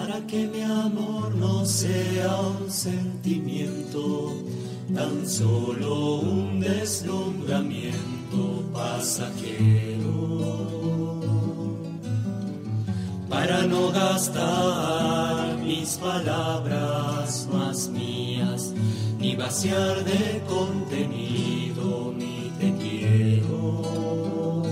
para que mi amor no sea un sentimiento, tan solo un deslumbramiento pasajero, para no gastar mis palabras más mías, ni vaciar de contenido mi te quiero.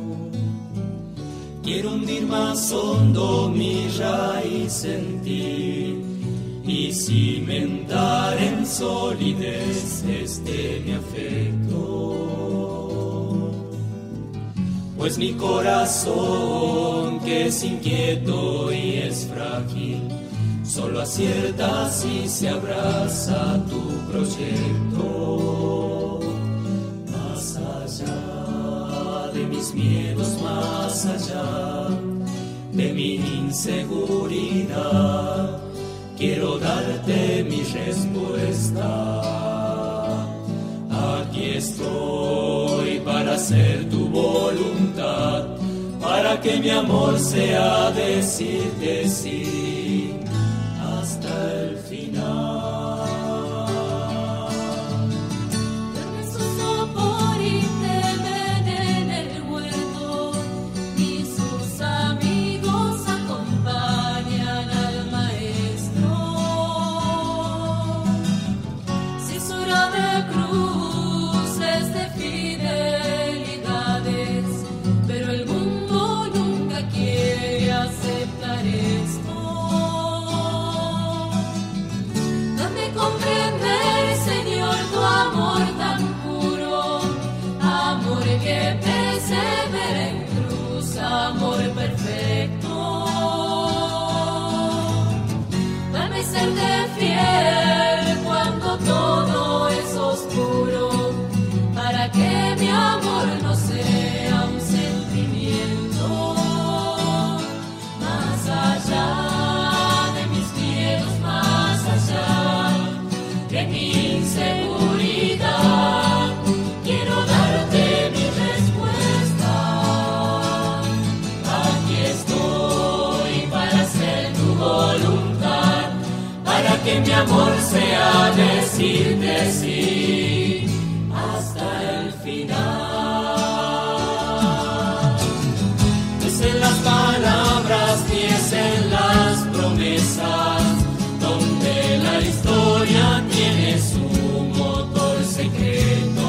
Quiero hundir más hondo mi raíz en ti y cimentar en solidez mi afecto. Pues mi corazón, que es inquieto y es frágil, solo acierta si se abraza a tu proyecto. Más allá de mis miedos, más allá de mi inseguridad, quiero darte mi respuesta. Aquí estoy para hacer tu voluntad, para que mi amor sea decirte sí hasta el final. Dame su sopor y temen en el huerto, y sus amigos acompañan al maestro. Si es hora de cruces, de fidelidades, pero el mundo nunca quiere aceptar esto. Dame comprender, Señor, tu amor tan puro, amor que persevera en cruz, amor perfecto. Dame serte fiel cuando todo es oscuro, para que mi amor no sea un sentimiento. Más allá de mis miedos, más allá de mi inseguridad, quiero darte mi respuesta. Aquí estoy para hacer tu voluntad, para que mi amor sea decirte sí hasta el final. Es en las palabras ni es en las promesas donde la historia tiene su motor secreto.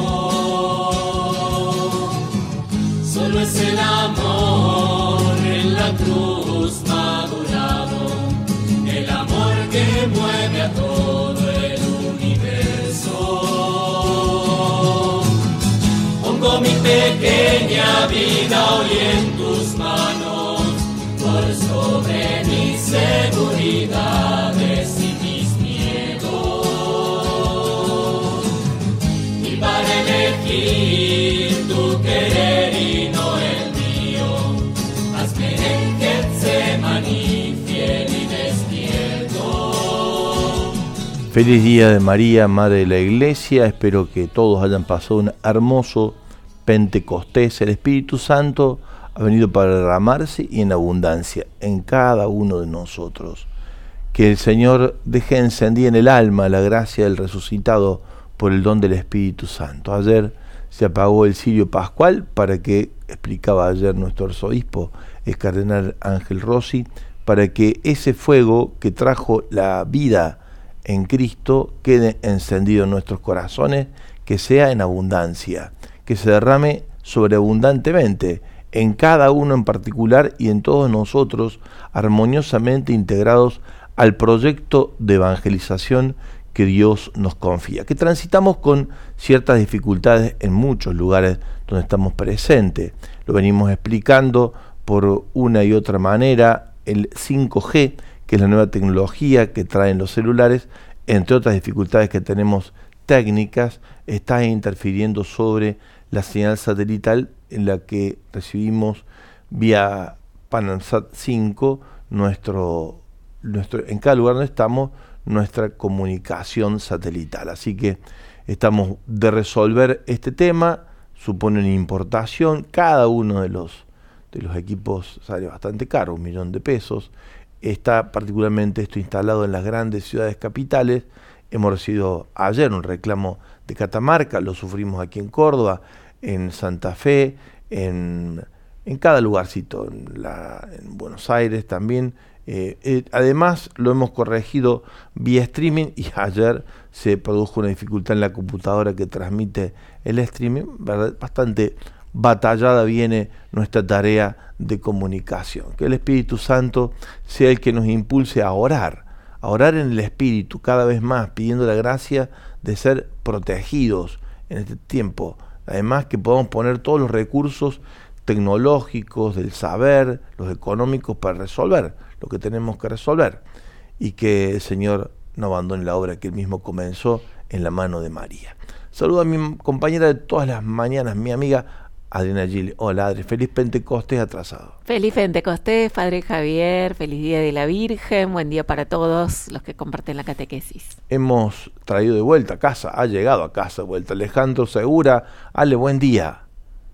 Solo es el amor en la cruz madurado, el amor que mueve a todo el universo. Pongo mi pequeña vida hoy en tus manos, por sobre mis seguridades y mis miedos, y para elegir tu querer y no el mío, hazme en Getsemaní fiel y despierto. Feliz Día de María, Madre de la Iglesia. Espero que todos hayan pasado un hermoso Pentecostés. El Espíritu Santo ha venido para derramarse y en abundancia en cada uno de nosotros. Que el Señor deje encendida en el alma la gracia del resucitado por el don del Espíritu Santo. Ayer se apagó el cirio pascual para que, explicaba ayer nuestro arzobispo, el cardenal Ángel Rossi, para que ese fuego que trajo la vida en Cristo quede encendido en nuestros corazones, que sea en abundancia, que se derrame sobreabundantemente en cada uno en particular y en todos nosotros, armoniosamente integrados al proyecto de evangelización que Dios nos confía, que transitamos con ciertas dificultades en muchos lugares donde estamos presentes. Lo venimos explicando por una y otra manera. El 5G, que es la nueva tecnología que traen los celulares, entre otras dificultades que tenemos técnicas, está interfiriendo sobre la señal satelital en la que recibimos vía Panamsat 5 en cada lugar donde estamos, nuestra comunicación satelital. Así que estamos de resolver este tema, supone una importación, cada uno de los equipos sale bastante caro, $1.000.000, está particularmente esto instalado en las grandes ciudades capitales. Hemos recibido ayer un reclamo de Catamarca, lo sufrimos aquí en Córdoba, en Santa Fe, en cada lugarcito, en Buenos Aires también. Además lo hemos corregido vía streaming y ayer se produjo una dificultad en la computadora que transmite el streaming, ¿verdad? Bastante batallada viene nuestra tarea de comunicación. Que el Espíritu Santo sea el que nos impulse a orar en el Espíritu cada vez más, pidiendo la gracia de ser protegidos en este tiempo. Además que podamos poner todos los recursos tecnológicos, del saber, los económicos para resolver lo que tenemos que resolver, y que el Señor no abandone la obra que Él mismo comenzó en la mano de María. Saludo a mi compañera de todas las mañanas, mi amiga Adriana Gil. Hola Adri, feliz Pentecostés atrasado. Feliz Pentecostés, Padre Javier, feliz Día de la Virgen, buen día para todos los que comparten la catequesis. Hemos traído de vuelta a casa, ha llegado a casa de vuelta Alejandro Segura. Ale, buen día.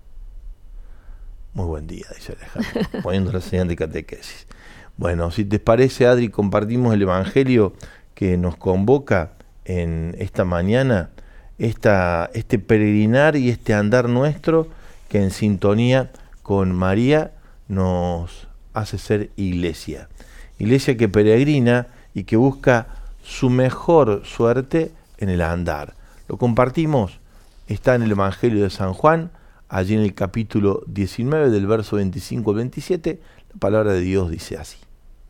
Muy buen día, dice Alejandro, poniendo la señal de catequesis. Bueno, si te parece, Adri, compartimos el Evangelio que nos convoca en esta mañana, este peregrinar y este andar nuestro, que en sintonía con María nos hace ser iglesia. Iglesia que peregrina y que busca su mejor suerte en el andar. Lo compartimos, está en el Evangelio de San Juan, allí en el capítulo 19, del verso 25 al 27, la palabra de Dios dice así.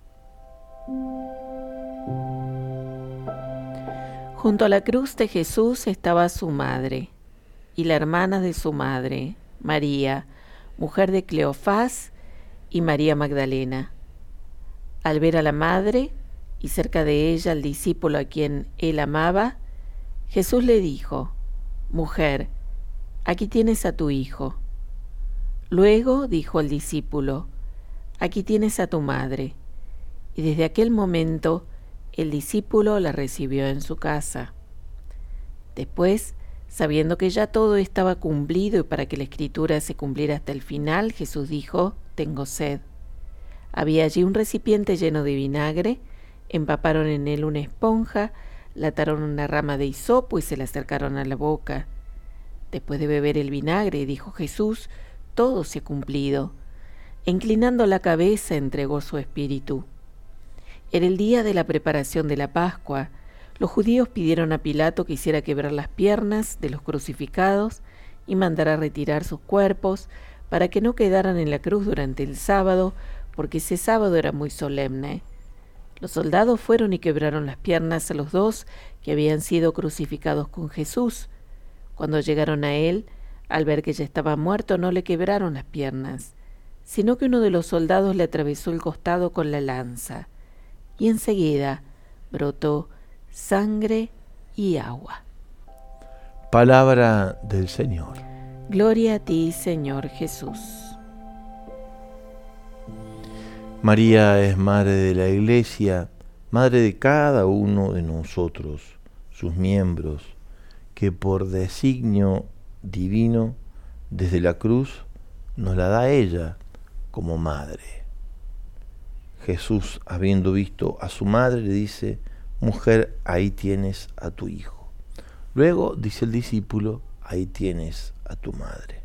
Junto a la cruz de Jesús estaba su madre y la hermana de su madre, María, mujer de Cleofás, y María Magdalena. Al ver a la madre y cerca de ella al discípulo a quien él amaba, Jesús le dijo: Mujer, aquí tienes a tu hijo. Luego dijo al discípulo: Aquí tienes a tu madre. Y desde aquel momento el discípulo la recibió en su casa. Después, sabiendo que ya todo estaba cumplido y para que la Escritura se cumpliera hasta el final, Jesús dijo: Tengo sed. Había allí un recipiente lleno de vinagre, empaparon en él una esponja, le ataron una rama de hisopo y se la acercaron a la boca. Después de beber el vinagre, dijo Jesús: Todo se ha cumplido. E inclinando la cabeza, entregó su espíritu. Era el día de la preparación de la Pascua. Los judíos pidieron a Pilato que hiciera quebrar las piernas de los crucificados y mandara retirar sus cuerpos para que no quedaran en la cruz durante el sábado, porque ese sábado era muy solemne. Los soldados fueron y quebraron las piernas a los dos que habían sido crucificados con Jesús. Cuando llegaron a él, al ver que ya estaba muerto, no le quebraron las piernas, sino que uno de los soldados le atravesó el costado con la lanza, y enseguida brotó sangre y agua. Palabra del Señor. Gloria a ti, Señor Jesús. María es madre de la Iglesia, madre de cada uno de nosotros, sus miembros, que por designio divino, desde la cruz, nos la da ella como madre. Jesús, habiendo visto a su madre, le dice: Mujer, ahí tienes a tu hijo. Luego dice el discípulo: Ahí tienes a tu madre.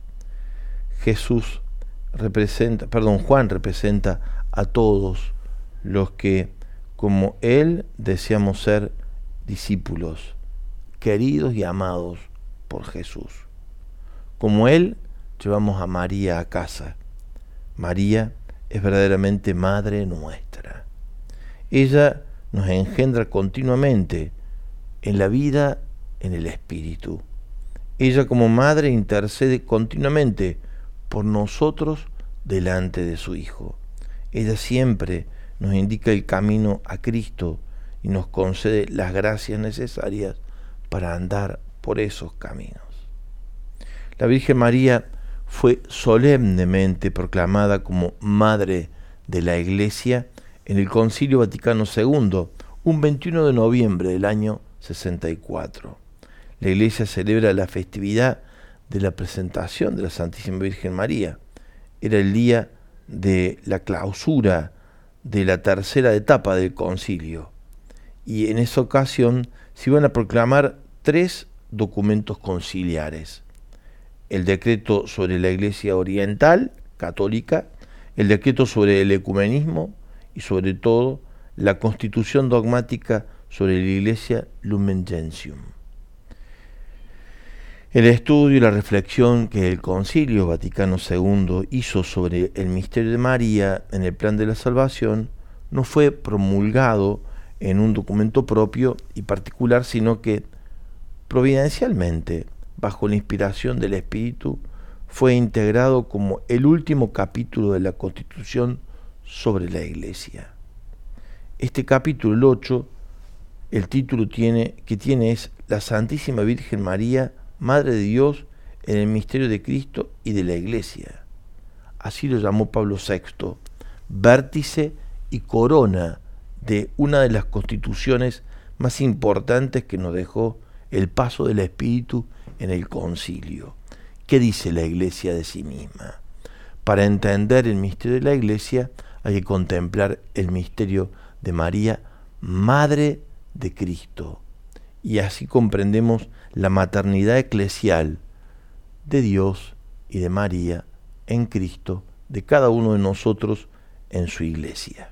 Juan representa a todos los que, como él, deseamos ser discípulos, queridos y amados por Jesús. Como él, llevamos a María a casa. María es verdaderamente madre nuestra. Ella nos engendra continuamente en la vida, en el espíritu. Ella como madre intercede continuamente por nosotros delante de su Hijo. Ella siempre nos indica el camino a Cristo y nos concede las gracias necesarias para andar por esos caminos. La Virgen María fue solemnemente proclamada como Madre de la Iglesia en el Concilio Vaticano II, un 21 de noviembre del año 64. La Iglesia celebra la festividad de la presentación de la Santísima Virgen María. Era el día de la clausura de la tercera etapa del concilio, y en esa ocasión se iban a proclamar 3 documentos conciliares: el decreto sobre la Iglesia Oriental Católica, el decreto sobre el ecumenismo y sobre todo la constitución dogmática sobre la Iglesia Lumen Gentium. El estudio y la reflexión que el Concilio Vaticano II hizo sobre el misterio de María en el plan de la salvación no fue promulgado en un documento propio y particular, sino que providencialmente, bajo la inspiración del Espíritu, fue integrado como el último capítulo de la Constitución sobre la Iglesia. Este capítulo, el 8, el título que tiene es La Santísima Virgen María, Madre de Dios en el misterio de Cristo y de la Iglesia. Así lo llamó Pablo VI, vértice y corona de una de las constituciones más importantes que nos dejó el paso del Espíritu en el concilio. ¿Qué dice la Iglesia de sí misma? Para entender el misterio de la Iglesia hay que contemplar el misterio de María, Madre de Cristo. Y así comprendemos la maternidad eclesial de Dios y de María en Cristo, de cada uno de nosotros en su Iglesia.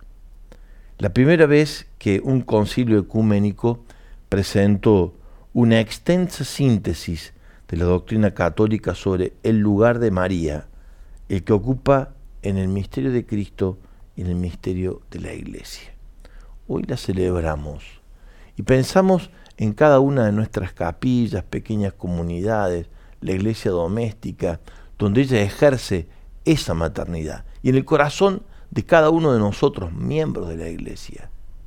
La primera vez que un concilio ecuménico presentó una extensa síntesis de la doctrina católica sobre el lugar de María, el que ocupa en el misterio de Cristo y en el misterio de la Iglesia. Hoy la celebramos y pensamos en cada una de nuestras capillas, pequeñas comunidades, la iglesia doméstica, donde ella ejerce esa maternidad, y en el corazón de cada uno de nosotros, miembros de la iglesia.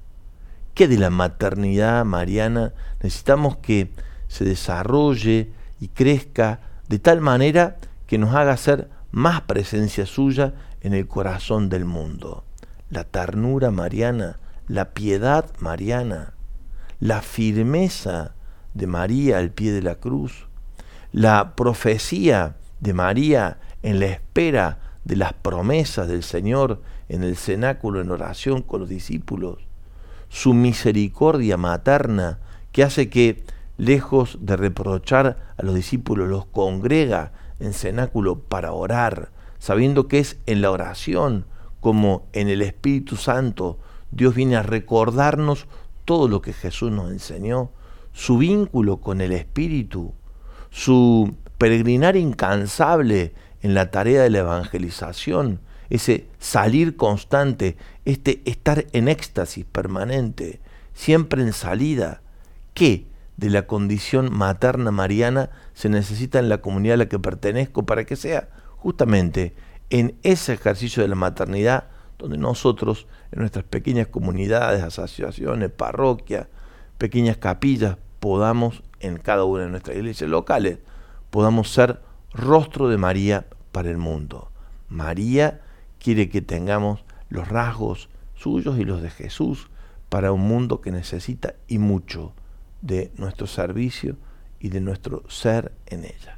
¿Qué de la maternidad mariana necesitamos que se desarrolle y crezca de tal manera que nos haga ser más presencia suya en el corazón del mundo? La ternura mariana, la piedad mariana, la firmeza de María al pie de la cruz, la profecía de María en la espera de las promesas del Señor en el cenáculo en oración con los discípulos, su misericordia materna que hace que, lejos de reprochar a los discípulos, los congrega en cenáculo para orar, sabiendo que es en la oración como en el Espíritu Santo Dios viene a recordarnos todo lo que Jesús nos enseñó, su vínculo con el Espíritu, su peregrinar incansable en la tarea de la evangelización, ese salir constante, estar en éxtasis permanente, siempre en salida. ¿Qué de la condición materna mariana se necesita en la comunidad a la que pertenezco para que sea justamente en ese ejercicio de la maternidad donde nosotros, en nuestras pequeñas comunidades, asociaciones, parroquias, pequeñas capillas, podamos, en cada una de nuestras iglesias locales, podamos ser rostro de María para el mundo? María quiere que tengamos los rasgos suyos y los de Jesús para un mundo que necesita y mucho de nuestro servicio y de nuestro ser en ella.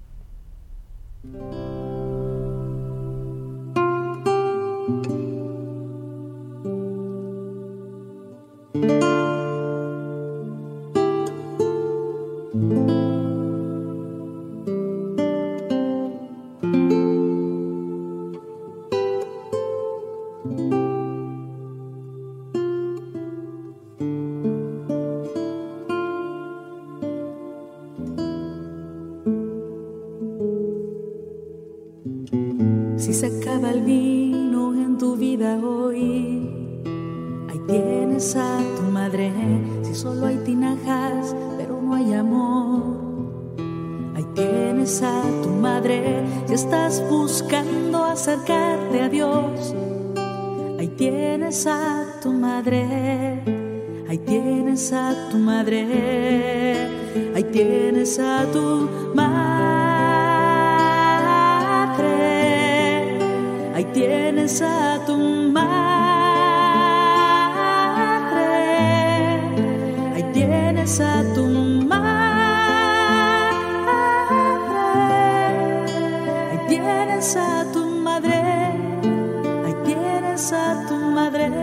Si se acaba el vino en tu vida hoy, ahí tienes a tu madre. Si solo hay tinajas pero no hay amor, ahí tienes a tu madre. Si estás buscando acercarte a Dios, ahí tienes a tu madre. Ahí tienes a tu madre. Ahí tienes a tu madre. Ahí tienes a tu madre, ahí tienes a tu madre, ahí tienes a tu madre, ahí tienes a tu madre.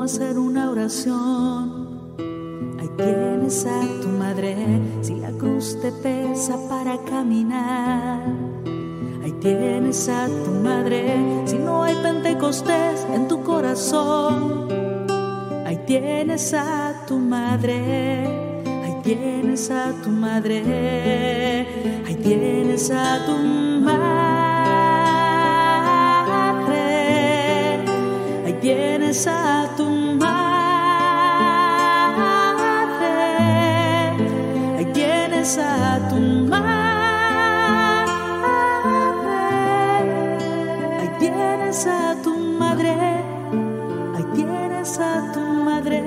hacer una oración. Ahí tienes a tu madre, si la cruz te pesa para caminar. Ahí tienes a tu madre, si no hay Pentecostés en tu corazón. Ahí tienes a tu madre, ahí tienes a tu madre, ahí tienes a tu madre, ahí tienes a tu madre, ahí tienes a tu madre, ahí tienes a tu madre, ahí tienes a tu madre.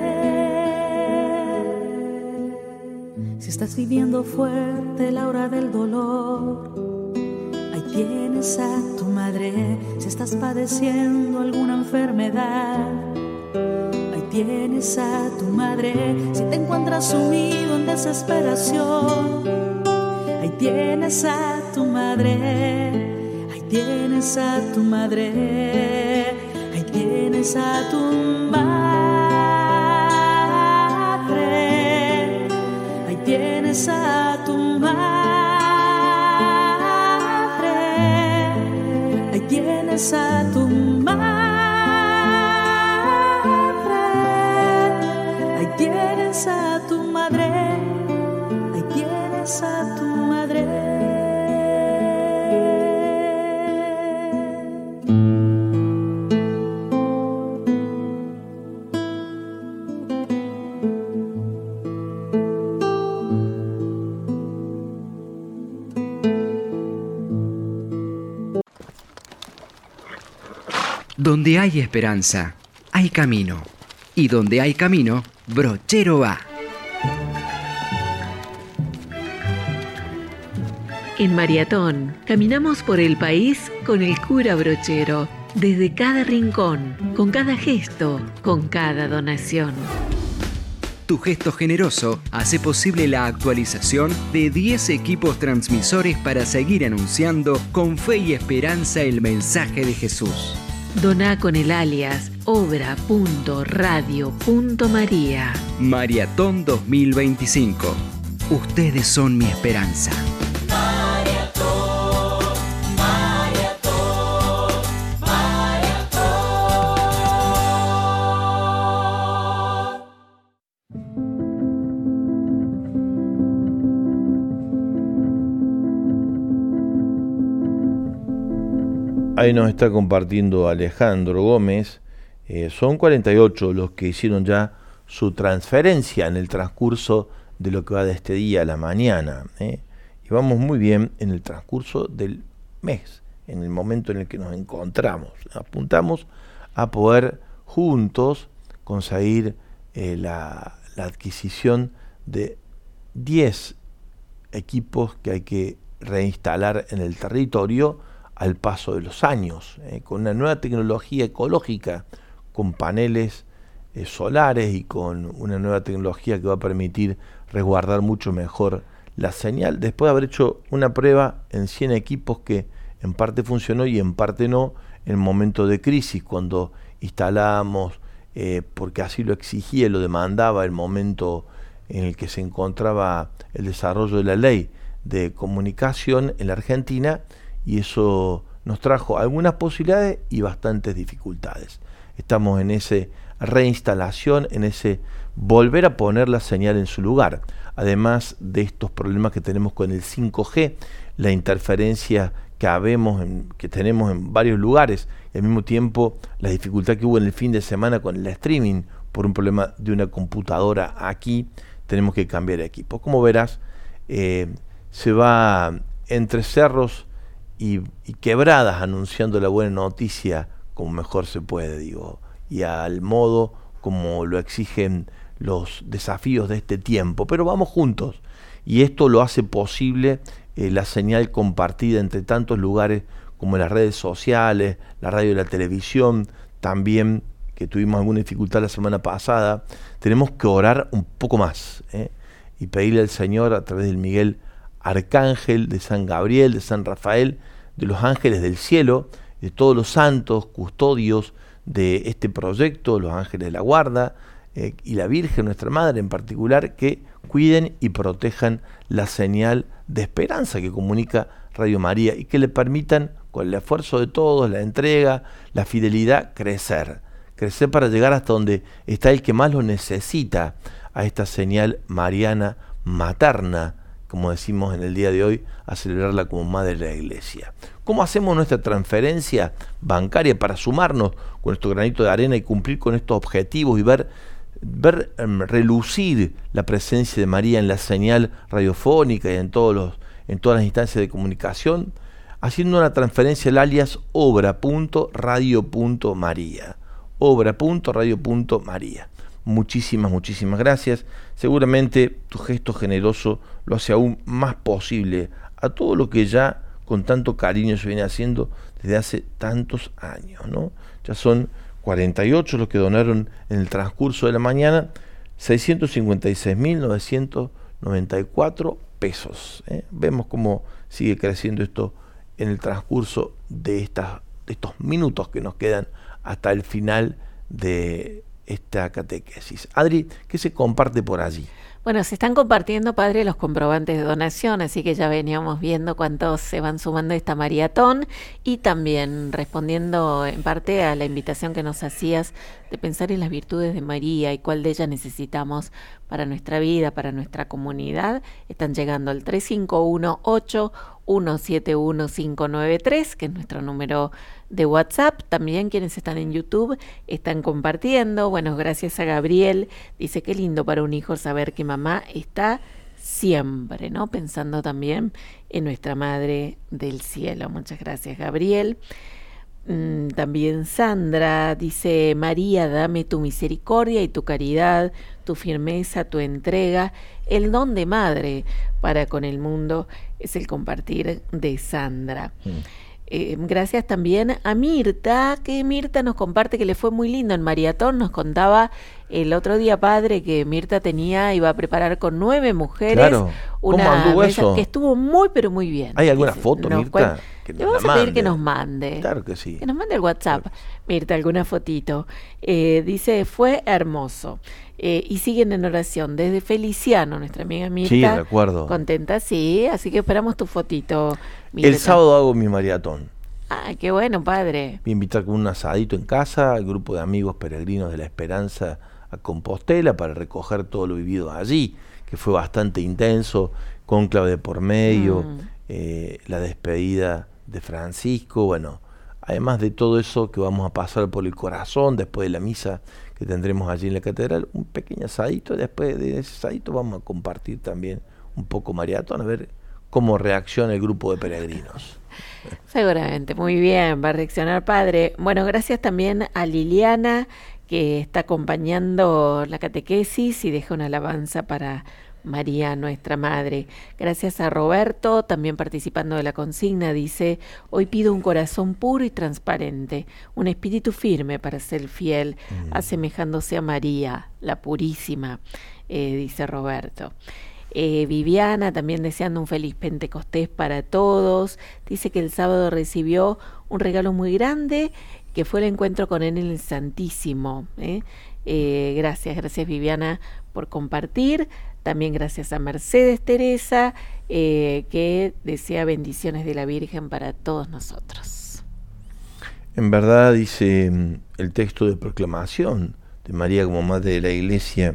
Si estás viviendo fuerte la hora del dolor, ahí tienes a tu madre. Si estás padeciendo alguna enfermedad, ahí tienes a tu madre. Si te encuentras sumido en desesperación, ahí tienes a tu madre. Ahí tienes a tu madre. Ahí tienes a tu madre. Ahí tienes a tu madre. Ahí tienes a tu madre. Ahí tienes a tu madre. Ahí tienes a tu madre. Donde hay esperanza, hay camino. Y donde hay camino, Brochero va. En Maratón, caminamos por el país con el cura Brochero, desde cada rincón, con cada gesto, con cada donación. Tu gesto generoso hace posible la actualización de 10 equipos transmisores para seguir anunciando con fe y esperanza el mensaje de Jesús. Doná con el alias obra.radio.maría. Maratón 2025. Ustedes son mi esperanza. Maratón, maratón, maratón. Ahí nos está compartiendo Alejandro Gómez. Son 48 los que hicieron ya su transferencia en el transcurso de lo que va de este día a la mañana. Y vamos muy bien en el transcurso del mes, en el momento en el que nos encontramos. Apuntamos a poder juntos conseguir la adquisición de 10 equipos que hay que reinstalar en el territorio al paso de los años, con una nueva tecnología ecológica, con paneles solares y con una nueva tecnología que va a permitir resguardar mucho mejor la señal, después de haber hecho una prueba en 100 equipos que en parte funcionó y en parte no, en el momento de crisis, cuando instalábamos, porque así lo exigía y lo demandaba el momento en el que se encontraba el desarrollo de la ley de comunicación en la Argentina, y eso nos trajo algunas posibilidades y bastantes dificultades. Estamos en esa reinstalación, en ese volver a poner la señal en su lugar. Además de estos problemas que tenemos con el 5G, la interferencia que tenemos en varios lugares, y al mismo tiempo la dificultad que hubo en el fin de semana con el streaming por un problema de una computadora aquí, tenemos que cambiar de equipo. Como verás, se va entre cerros y quebradas anunciando la buena noticia como mejor se puede, digo, y al modo como lo exigen los desafíos de este tiempo, pero vamos juntos, y esto lo hace posible la señal compartida entre tantos lugares como las redes sociales, la radio y la televisión, también que tuvimos alguna dificultad la semana pasada. Tenemos que orar un poco más, y pedirle al Señor a través del Miguel Arcángel, de San Gabriel, de San Rafael, de los ángeles del cielo, de todos los santos, custodios de este proyecto, los ángeles de la guarda y la Virgen, nuestra Madre en particular, que cuiden y protejan la señal de esperanza que comunica Radio María y que le permitan, con el esfuerzo de todos, la entrega, la fidelidad, crecer para llegar hasta donde está el que más lo necesita, a esta señal mariana materna, como decimos en el día de hoy, a celebrarla como Madre de la Iglesia. ¿Cómo hacemos nuestra transferencia bancaria para sumarnos con nuestro granito de arena y cumplir con estos objetivos y ver relucir la presencia de María en la señal radiofónica y en todas las instancias de comunicación? Haciendo una transferencia al alias obra.radio.maría. Obra.radio.maría. Muchísimas gracias. Seguramente tu gesto generoso lo hace aún más posible a todo lo que ya con tanto cariño se viene haciendo desde hace tantos años, ¿no? Ya son 48 los que donaron en el transcurso de la mañana, 656.994 pesos. Vemos cómo sigue creciendo esto en el transcurso de estos minutos que nos quedan hasta el final de esta catequesis. Adri, ¿qué se comparte por allí? Bueno, se están compartiendo, padre, los comprobantes de donación, así que ya veníamos viendo cuántos se van sumando a esta maratón y también respondiendo en parte a la invitación que nos hacías de pensar en las virtudes de María y cuál de ellas necesitamos para nuestra vida, para nuestra comunidad. Están llegando al 351-8171593, que es nuestro número de WhatsApp. También quienes están en YouTube están compartiendo. Bueno, gracias a Gabriel. Dice, qué lindo para un hijo saber que mamá está siempre, ¿no? Pensando también en nuestra Madre del Cielo. Muchas gracias, Gabriel. También Sandra dice, María, dame tu misericordia y tu caridad, tu firmeza, tu entrega, el don de madre para con el mundo. Es el compartir de Sandra. Gracias también a Mirta, que Mirta nos comparte que le fue muy lindo en maratón. Nos contaba el otro día, padre, que Mirta iba a preparar con 9 mujeres, claro. Una mesa que estuvo muy, pero muy bien. ¿Hay alguna foto, Mirta? Le vamos a pedir que nos mande. Claro que sí. Que nos mande el WhatsApp. Claro. Mirta, alguna fotito. Dice, fue hermoso. Y siguen en oración desde Feliciano, nuestra amiga Mirta. Sí, recuerdo. Contenta, sí. Así que esperamos tu fotito, Mirta. El sábado hago mi maratón. Ah, qué bueno, padre. Voy a invitar con un asadito en casa al grupo de amigos peregrinos de la Esperanza a Compostela para recoger todo lo vivido allí, que fue bastante intenso, cónclave de por medio, la despedida de Francisco, bueno, además de todo eso que vamos a pasar por el corazón después de la misa que tendremos allí en la catedral, un pequeño asadito. Después de ese asadito vamos a compartir también un poco maratón, a ver cómo reacciona el grupo de peregrinos. Seguramente, muy bien, va a reaccionar, padre. Bueno, gracias también a Liliana, que está acompañando la catequesis y deja una alabanza para María, nuestra Madre. Gracias a Roberto, también participando de la consigna, dice, hoy pido un corazón puro y transparente, un espíritu firme para ser fiel, asemejándose a María, la purísima, dice Roberto. Viviana también deseando un feliz Pentecostés para todos. Dice que el sábado recibió un regalo muy grande, que fue el encuentro con él en el Santísimo. Gracias Viviana por compartir. También gracias a Mercedes Teresa, que desea bendiciones de la Virgen para todos nosotros. En verdad, dice el texto de proclamación de María como Madre de la Iglesia,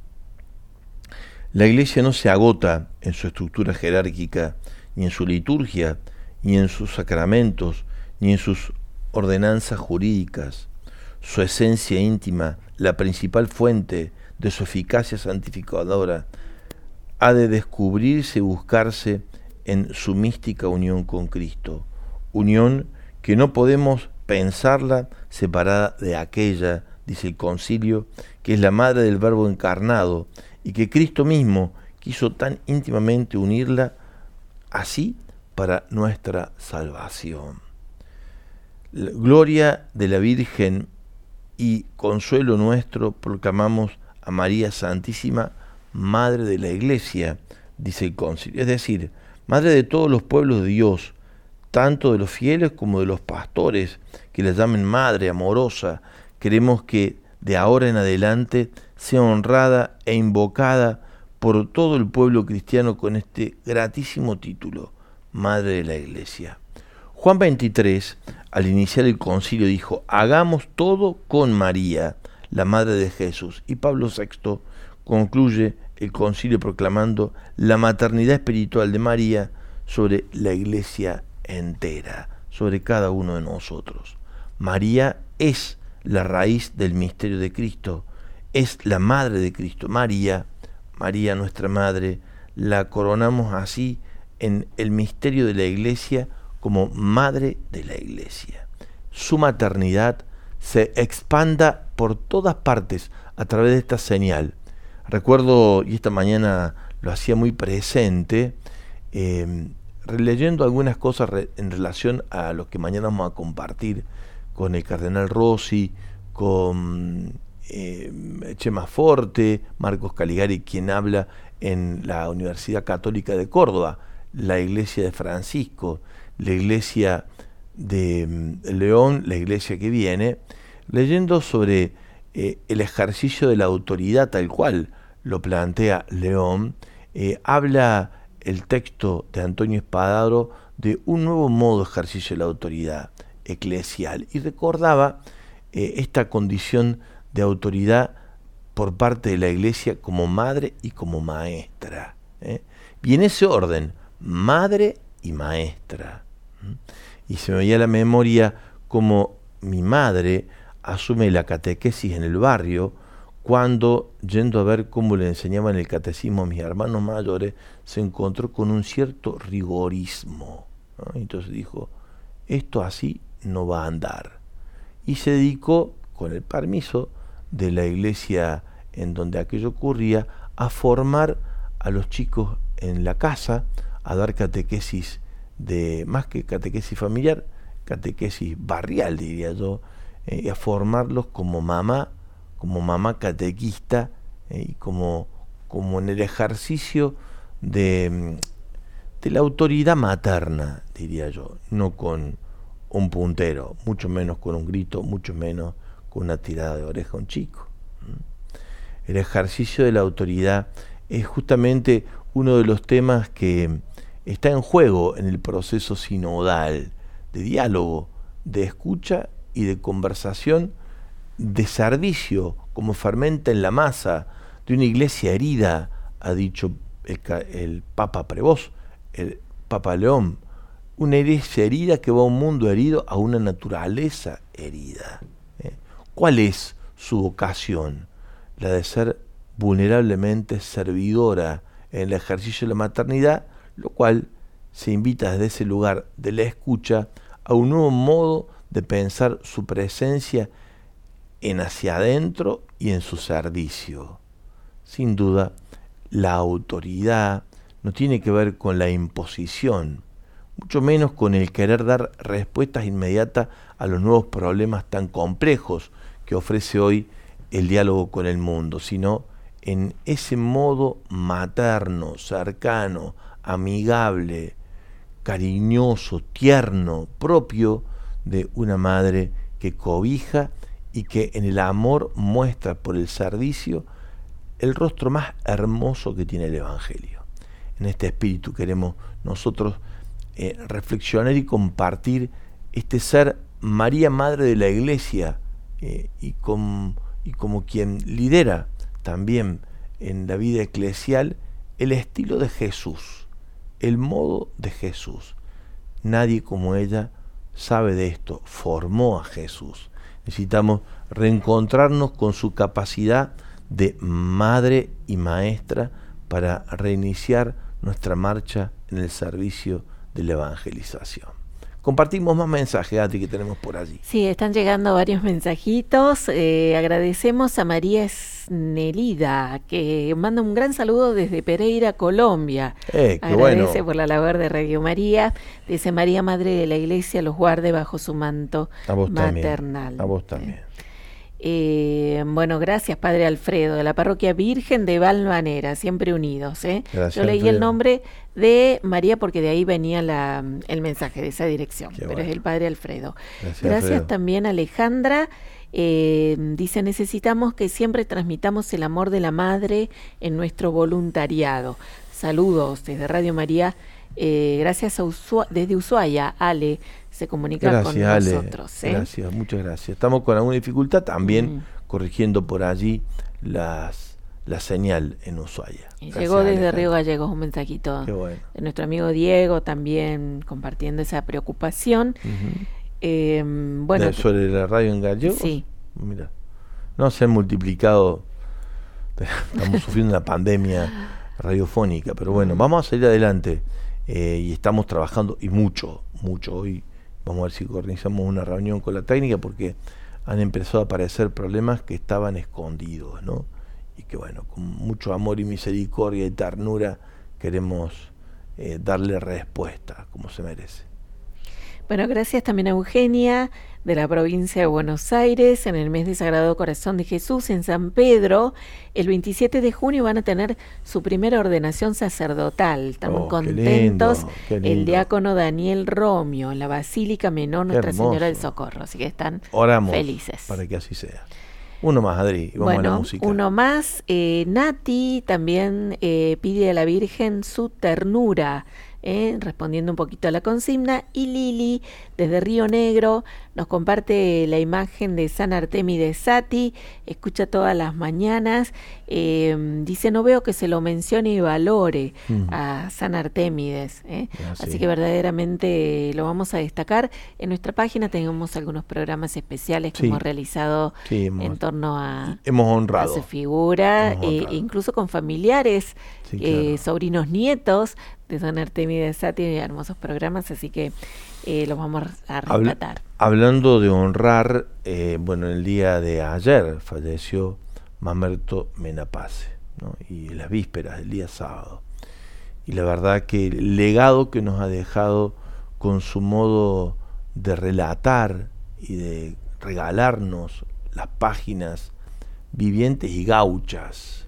la Iglesia no se agota en su estructura jerárquica, ni en su liturgia, ni en sus sacramentos, ni en sus ordenanzas jurídicas. Su esencia íntima, la principal fuente de su eficacia santificadora, ha de descubrirse y buscarse en su mística unión con Cristo, unión que no podemos pensarla separada de aquella, dice el concilio, que es la madre del Verbo encarnado, y que Cristo mismo quiso tan íntimamente unirla así para nuestra salvación. La gloria de la Virgen y consuelo nuestro proclamamos a María Santísima, Madre de la Iglesia, dice el concilio, es decir, Madre de todos los pueblos de Dios, tanto de los fieles como de los pastores, que la llamen madre amorosa. Queremos que de ahora en adelante sea honrada e invocada por todo el pueblo cristiano con este gratísimo título, Madre de la Iglesia. Juan 23, al iniciar el concilio, dijo: hagamos todo con María, la Madre de Jesús. Y Pablo VI concluye el concilio proclamando la maternidad espiritual de María sobre la Iglesia entera, sobre cada uno de nosotros. María es la raíz del misterio de Cristo, es la Madre de Cristo. María, nuestra Madre, la coronamos así en el misterio de la Iglesia como Madre de la Iglesia. Su maternidad se expanda por todas partes a través de esta señal. Recuerdo, y esta mañana lo hacía muy presente, releyendo algunas cosas en relación a lo que mañana vamos a compartir con el cardenal Rossi, con Chema Forte, Marcos Caligari, quien habla en la Universidad Católica de Córdoba, la iglesia de Francisco, la iglesia de León, la iglesia que viene, leyendo sobre el ejercicio de la autoridad tal cual lo plantea León. Habla el texto de Antonio Espadaro de un nuevo modo de ejercicio de la autoridad eclesial, y recordaba esta condición de autoridad por parte de la Iglesia como madre y como maestra, y en ese orden, madre y maestra. Y se me veía a la memoria como mi madre asume la catequesis en el barrio, cuando, yendo a ver cómo le enseñaban el catecismo a mis hermanos mayores, se encontró con un cierto rigorismo, ¿no? Entonces dijo: esto así no va a andar. Y se dedicó, con el permiso de la iglesia en donde aquello ocurría, a formar a los chicos en la casa, a dar catequesis de, más que catequesis familiar, catequesis barrial, diría yo, y a formarlos como mamá catequista, y como en el ejercicio de la autoridad materna, diría yo, no con un puntero, mucho menos con un grito, mucho menos con una tirada de oreja a un chico. El ejercicio de la autoridad es justamente uno de los temas que está en juego en el proceso sinodal, de diálogo, de escucha y de conversación, de servicio como fermenta en la masa de una iglesia herida, ha dicho el Papa Prevost, el Papa León. Una iglesia herida que va a un mundo herido, a una naturaleza herida. ¿Cuál es su vocación? La de ser vulnerablemente servidora en el ejercicio de la maternidad, lo cual se invita desde ese lugar de la escucha a un nuevo modo de pensar su presencia en hacia adentro y en su servicio. Sin duda, la autoridad no tiene que ver con la imposición, mucho menos con el querer dar respuestas inmediatas a los nuevos problemas tan complejos que ofrece hoy el diálogo con el mundo, sino en ese modo materno, cercano, amigable, cariñoso, tierno, propio de una madre que cobija y que en el amor muestra por el servicio el rostro más hermoso que tiene el Evangelio. En este espíritu queremos nosotros reflexionar y compartir este ser María, Madre de la Iglesia, y como quien lidera también en la vida eclesial el estilo de Jesús, el modo de Jesús. Nadie como ella sabe de esto, formó a Jesús. Necesitamos reencontrarnos con su capacidad de madre y maestra para reiniciar nuestra marcha en el servicio de la evangelización. Compartimos más mensajes, Ati, que tenemos por allí. Sí, están llegando varios mensajitos. Agradecemos a María Esnelida, que manda un gran saludo desde Pereira, Colombia. Agradece bueno por la labor de Radio María. Dice: María, Madre de la Iglesia, los guarde bajo su manto maternal. A vos también. Bueno, gracias, Padre Alfredo, de la Parroquia Virgen de Valvanera, siempre unidos. Gracias, yo leí Alfredo. el nombre de María porque de ahí venía el mensaje, de esa dirección, Qué pero bueno. es el Padre Alfredo. Gracias, Alfredo. También a Alejandra. Dice, necesitamos que siempre transmitamos el amor de la Madre en nuestro voluntariado. Saludos desde Radio María. Gracias a desde Ushuaia, Ale se comunica con nosotros. Gracias, muchas gracias. Estamos con alguna dificultad también corrigiendo por allí la señal en Ushuaia. Llegó desde Río Gallegos un mensajito de nuestro amigo Diego, también compartiendo esa preocupación. ¿Sobre la radio en Gallegos? Sí. Mira, no se han multiplicado, estamos sufriendo una pandemia radiofónica, pero bueno, vamos a salir adelante y estamos trabajando y mucho hoy. Vamos a ver si organizamos una reunión con la técnica porque han empezado a aparecer problemas que estaban escondidos, ¿no? Y que bueno, con mucho amor y misericordia y ternura queremos darle respuesta como se merece. Bueno, gracias también a Eugenia de la provincia de Buenos Aires. En el mes de Sagrado Corazón de Jesús en San Pedro, el 27 de junio van a tener su primera ordenación sacerdotal. Estamos contentos. Qué lindo. El diácono Daniel Romio en la Basílica Menor Nuestra Señora del Socorro. Así que están felices. Para que así sea. Uno más, Adri, y vamos a la música. Uno más. Nati también pide a la Virgen su ternura. Respondiendo un poquito a la consigna, y Lili desde Río Negro nos comparte la imagen de San Artemides Sati, escucha todas las mañanas, dice, no veo que se lo mencione y valore a San Artemides, así que verdaderamente lo vamos a destacar. En nuestra página tenemos algunos programas especiales que hemos realizado en torno a su figura, incluso con familiares, sobrinos, nietos de San Artemides Sati, hermosos programas, así que los vamos a rescatar. Hablando de honrar, bueno, el día de ayer falleció Mamerto Menapace, ¿no? Y las vísperas del día sábado. Y la verdad que el legado que nos ha dejado con su modo de relatar y de regalarnos las páginas vivientes y gauchas,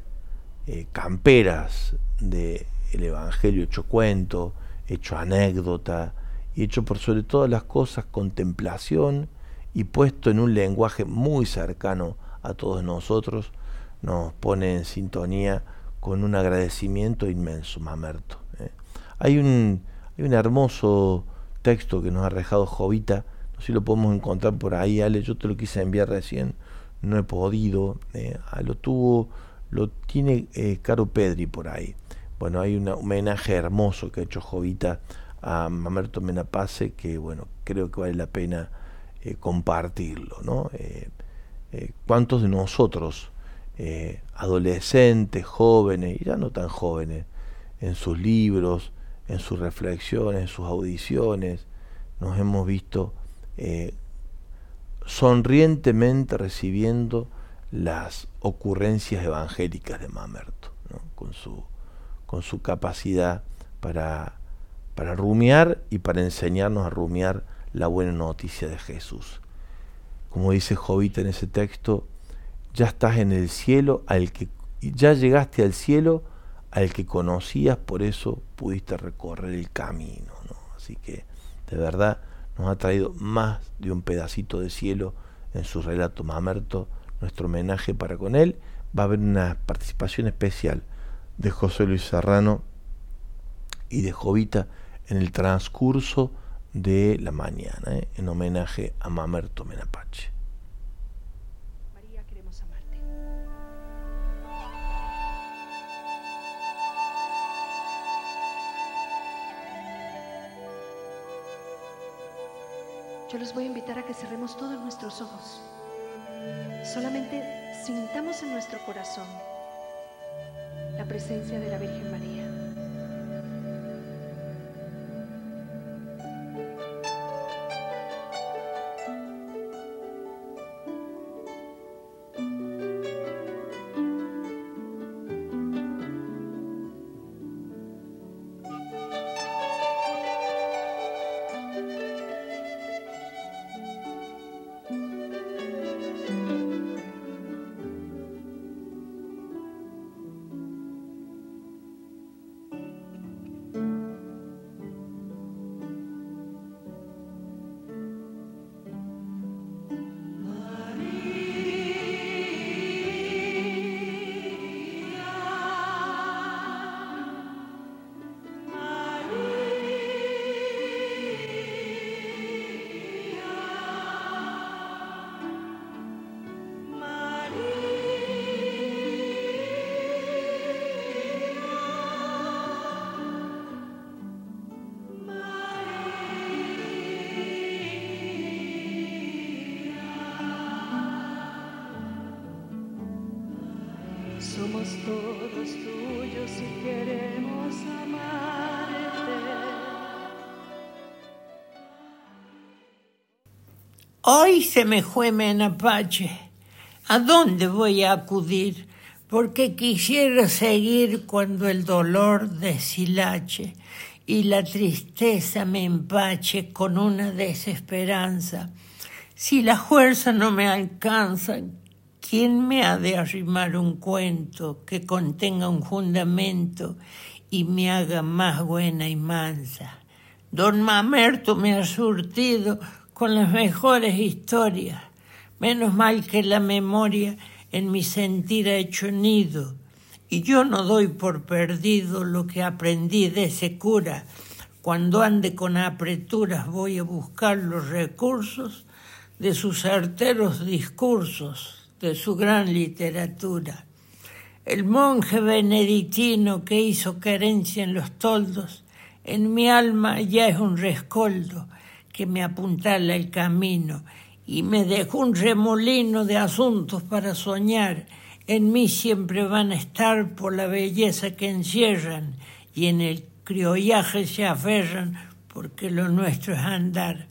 camperas de el Evangelio hecho cuento, hecho anécdota, y hecho por sobre todas las cosas contemplación y puesto en un lenguaje muy cercano a todos nosotros, nos pone en sintonía con un agradecimiento inmenso, Mamerto. Hay un hermoso texto que nos ha dejado Jovita, no sé si lo podemos encontrar por ahí, Ale, yo te lo quise enviar recién, no he podido, lo tiene Caro Pedri por ahí. Bueno, hay un homenaje hermoso que ha hecho Jovita a Mamerto Menapace que, bueno, creo que vale la pena compartirlo, ¿no? ¿Cuántos de nosotros, adolescentes, jóvenes, y ya no tan jóvenes, en sus libros, en sus reflexiones, en sus audiciones, nos hemos visto sonrientemente recibiendo las ocurrencias evangélicas de Mamerto, ¿no? con su capacidad para rumiar y para enseñarnos a rumiar la buena noticia de Jesús. Como dice Jovita en ese texto, ya estás en el cielo, ya llegaste al cielo al que conocías, por eso pudiste recorrer el camino, ¿no? Así que de verdad nos ha traído más de un pedacito de cielo en su relato Mamerto, nuestro homenaje para con él. Va a haber una participación especial de José Luis Serrano y de Jovita en el transcurso de la mañana, en homenaje a Mamerto Menapace. María, queremos amarte. Yo los voy a invitar a que cerremos todos nuestros ojos. Solamente sintamos en nuestro corazón la presencia de la Virgen María. somos todos tuyos y queremos amarte. Hoy se me fue Menapache. ¿A dónde voy a acudir? Porque quisiera seguir cuando el dolor deshilache y la tristeza me empache con una desesperanza. Si la fuerza no me alcanza, ¿quién me ha de arrimar un cuento que contenga un fundamento y me haga más buena y mansa? Don Mamerto me ha surtido con las mejores historias. Menos mal que la memoria en mi sentir ha hecho nido, y yo no doy por perdido lo que aprendí de ese cura. Cuando ande con apreturas voy a buscar los recursos de sus certeros discursos, de su gran literatura. El monje benedictino que hizo querencia en los toldos, en mi alma ya es un rescoldo que me apuntala el camino y me dejó un remolino de asuntos para soñar. En mí siempre van a estar por la belleza que encierran y en el criollaje se aferran porque lo nuestro es andar.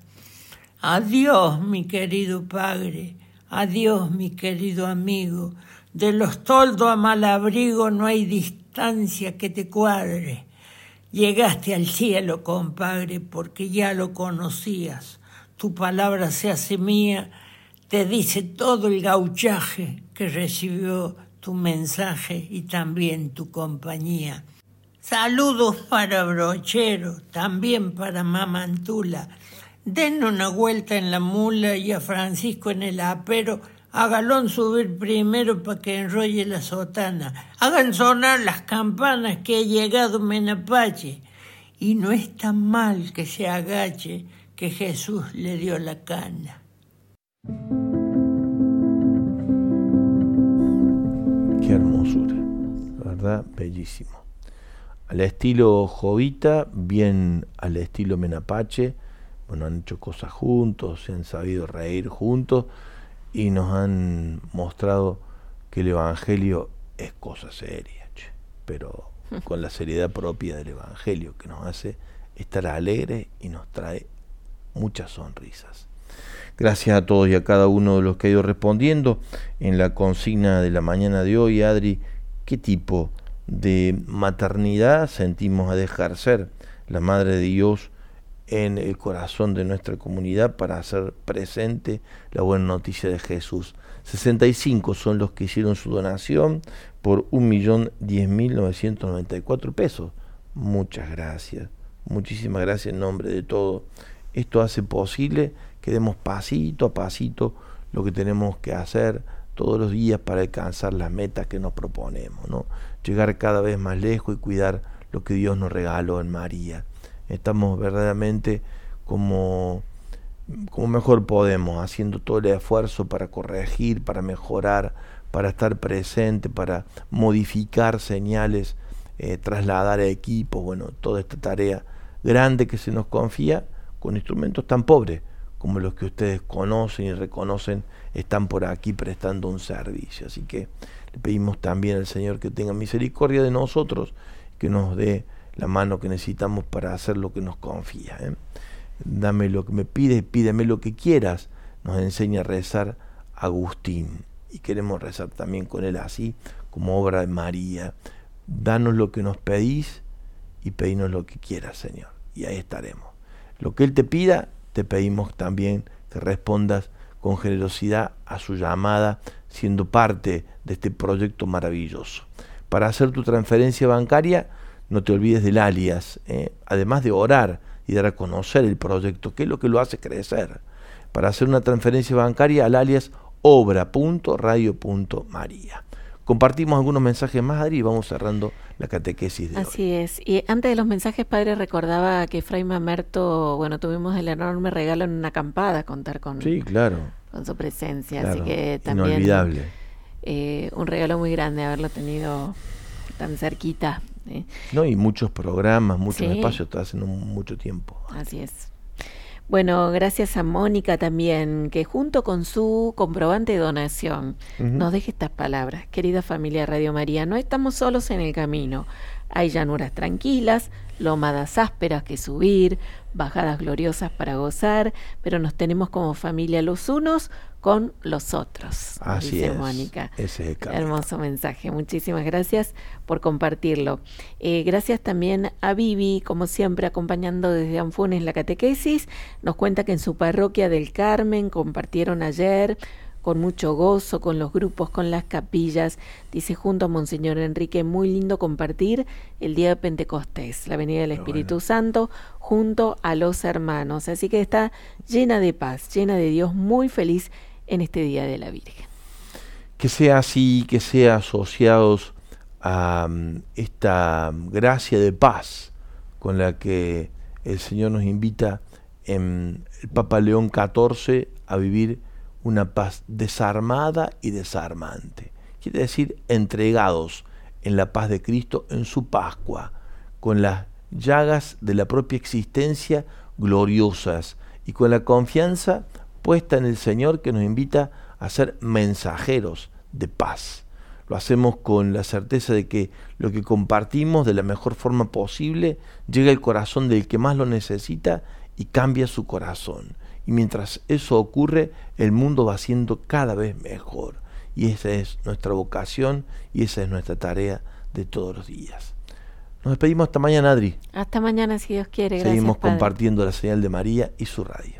Adiós, mi querido padre, adiós, mi querido amigo. De los toldos a Malabrigo no hay distancia que te cuadre. Llegaste al cielo, compadre, porque ya lo conocías. Tu palabra se hace mía, te dice todo el gauchaje que recibió tu mensaje y también tu compañía. Saludos para Brochero, también para Mamantula. Den una vuelta en la mula y a Francisco en el apero. Hágalón subir primero para que enrolle la sotana. Hagan sonar las campanas que ha llegado Menapache. Y no es tan mal que se agache, que Jesús le dio la cana. Qué hermosura, la verdad, bellísimo. Al estilo Jovita, bien al estilo Menapache. Bueno, han hecho cosas juntos, se han sabido reír juntos y nos han mostrado que el Evangelio es cosa seria, pero con la seriedad propia del Evangelio, que nos hace estar alegres y nos trae muchas sonrisas. Gracias a todos y a cada uno de los que ha ido respondiendo en la consigna de la mañana de hoy. Adri, ¿qué tipo de maternidad sentimos a dejar ser la Madre de Dios en el corazón de nuestra comunidad para hacer presente la buena noticia de Jesús? 65 son los que hicieron su donación por 1.010.994 pesos. Muchas gracias, muchísimas gracias en nombre de todo. Esto hace posible que demos pasito a pasito lo que tenemos que hacer todos los días para alcanzar las metas que nos proponemos, ¿no? Llegar cada vez más lejos y cuidar lo que Dios nos regaló en María. Estamos verdaderamente como mejor podemos, haciendo todo el esfuerzo para corregir, para mejorar, para estar presente, para modificar señales, trasladar equipos, bueno, toda esta tarea grande que se nos confía con instrumentos tan pobres como los que ustedes conocen y reconocen, están por aquí prestando un servicio. Así que le pedimos también al Señor que tenga misericordia de nosotros, que nos dé la mano que necesitamos para hacer lo que nos confía. Dame lo que me pides, pídeme lo que quieras, nos enseña a rezar Agustín, y queremos rezar también con él así, como obra de María. Danos lo que nos pedís y pedínos lo que quieras, Señor, y ahí estaremos. Lo que Él te pida, te pedimos también que respondas con generosidad a su llamada, siendo parte de este proyecto maravilloso. Para hacer tu transferencia bancaria, no te olvides del alias, además de orar y dar a conocer el proyecto, que es lo que lo hace crecer. Para hacer una transferencia bancaria al alias obra.radio.maría. Compartimos algunos mensajes más, Adri, y vamos cerrando la catequesis de hoy. Así es. Y antes de los mensajes, padre, recordaba que Fray Mamerto, bueno, tuvimos el enorme regalo en una acampada, contar con, sí, claro, con su presencia. Claro, así que también inolvidable. Un regalo muy grande haberlo tenido tan cerquita. No, y muchos programas, muchos sí, espacios, te hacen mucho tiempo. Así es. Bueno, gracias a Mónica también, que junto con su comprobante de donación nos deje estas palabras. Querida familia Radio María, no estamos solos en el camino. Hay llanuras tranquilas, lomadas ásperas que subir, bajadas gloriosas para gozar, pero nos tenemos como familia los unos con los otros. Así dice es, Mónica. ese es el camino. Hermoso mensaje, muchísimas gracias por compartirlo. Gracias también a Vivi, como siempre, acompañando desde Anfunes la catequesis. Nos cuenta que en su parroquia del Carmen compartieron ayer con mucho gozo, con los grupos, con las capillas. Dice, junto a Monseñor Enrique, muy lindo compartir el día de Pentecostés, la venida del Espíritu Santo, junto a los hermanos. Así que está llena de paz, llena de Dios, muy feliz en este Día de la Virgen. Que sea así, que sea asociados a esta gracia de paz con la que el Señor nos invita en el Papa León XIV a vivir una paz desarmada y desarmante. Quiere decir, entregados en la paz de Cristo en su Pascua, con las llagas de la propia existencia gloriosas y con la confianza puesta en el Señor, que nos invita a ser mensajeros de paz. Lo hacemos con la certeza de que lo que compartimos de la mejor forma posible llega al corazón del que más lo necesita y cambia su corazón. Y mientras eso ocurre, el mundo va siendo cada vez mejor. Y esa es nuestra vocación y esa es nuestra tarea de todos los días. Nos despedimos hasta mañana, Adri. Hasta mañana, si Dios quiere. Gracias, Seguimos Padre. compartiendo la señal de María y su radio.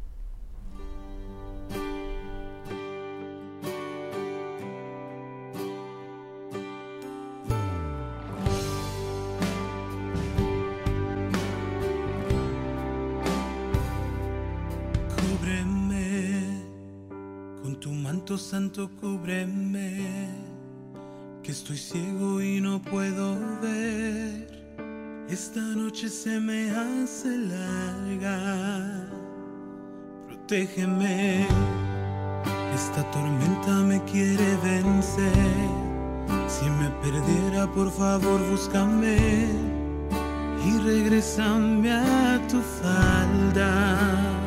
Santo, cúbreme, que estoy ciego y no puedo ver. Esta noche se me hace larga. Protégeme, esta tormenta me quiere vencer. Si me perdiera, por favor, búscame y regrésame a tu falda.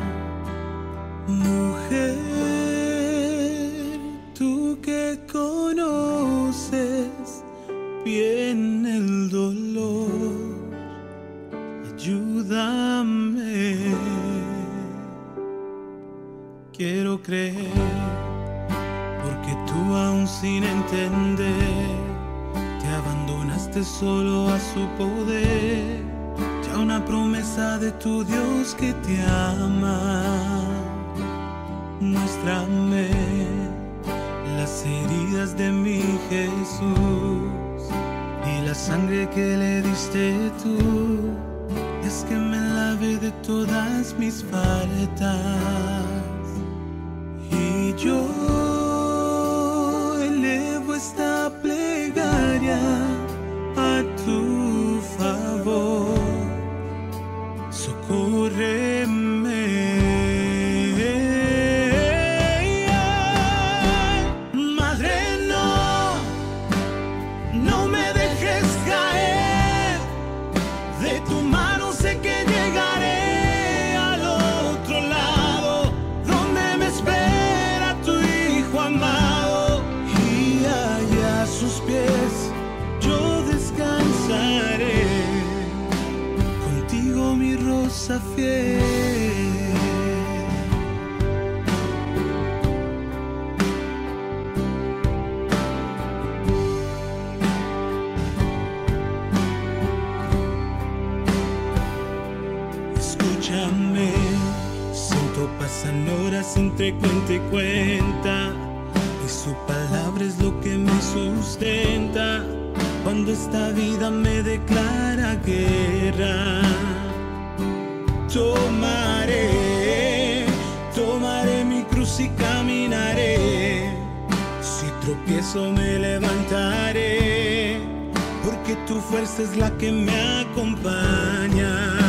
Mujer, tú que conoces bien el dolor, ayúdame. Quiero creer, porque tú aún sin entender, te abandonaste solo a su poder. Ya una promesa de tu Dios que te ama. Muéstrame las heridas de mi Jesús y la sangre que le diste tú, es que me lave de todas mis faltas. Y yo elevo esta plegaria a tu favor, socórreme. Fiel. Escúchame, siento pasan horas entre cuenta y cuenta, y su palabra es lo que me sustenta cuando esta vida me declara guerra. Tomaré mi cruz y caminaré. Si tropiezo me levantaré, porque tu fuerza es la que me acompaña.